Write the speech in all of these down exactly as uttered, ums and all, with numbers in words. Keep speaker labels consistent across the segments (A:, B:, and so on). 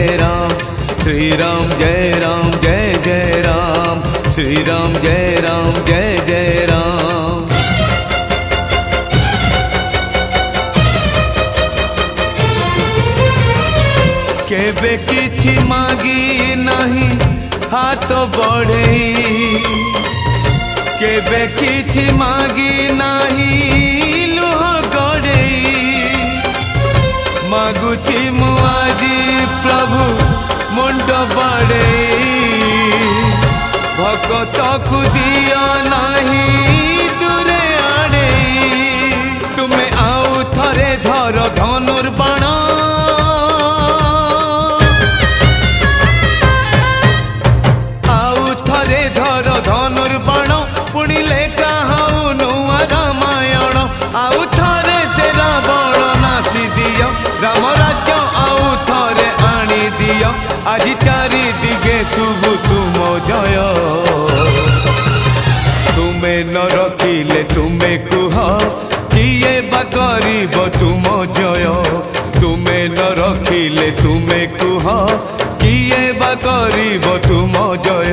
A: जय राम, श्री राम जय राम जय जय राम, श्री राम जय राम जय जय राम। केबे किछि मागी नहीं हाथ बढ़ई, केबे किछि मागी नहीं लुह गड़ई, मागुची मु आजी प्रभु मुंड बड़ई, भगत को दिया नहीं दूरे आड़े, तुम्हें आउ थरे धर धनुर्बाण, आउ थरे धर धनुर्बाण, पुणी लेखा हऊ नुआ रामायण, आउ थरे से रावण नासी दियो, राम राज्य आउ थरे आनी दियो, आज चारि दिगे शुभ तुम जय, तुमे न रखिले तुमे कुह, किए बा करिब तुम जय, तुमे न रखिले तुमे कुह, किए बा करिब तुम जय।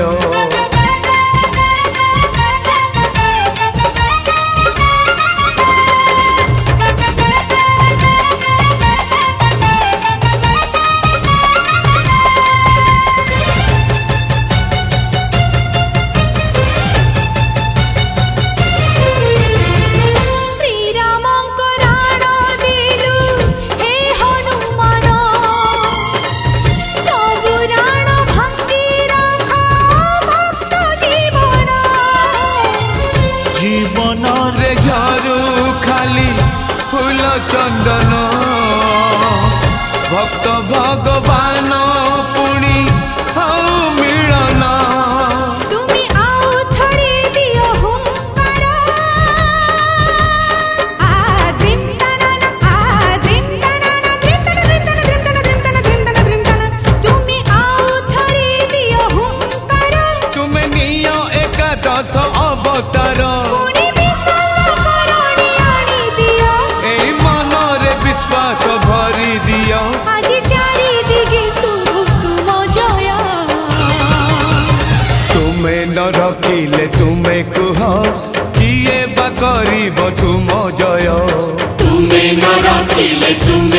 A: जीवन रे झारू खाली फूल चंदन, भक्त भगवान पुणी हऊ मिलन,
B: तुमी आउ थरे दियो हुंकार, आ द्रिम तनन आ द्रिम तनन द्रिम तन द्रिम तन द्रिम तन द्रिम तन द्रिम तन द्रिम तन, तुमी आउ थरे दियो हुंकार,
A: तुमे नियो एकादश अवतार,
B: पुणी विशाल करणी आनी दियो,
A: एई मनरे विश्वास भरी दियो,
B: आज चारि दिगे शुभ तुम जय,
A: तुमे न रखिले तुमे कुह, किए बा करिब तुम जय,
C: तुमे न रखिले तुम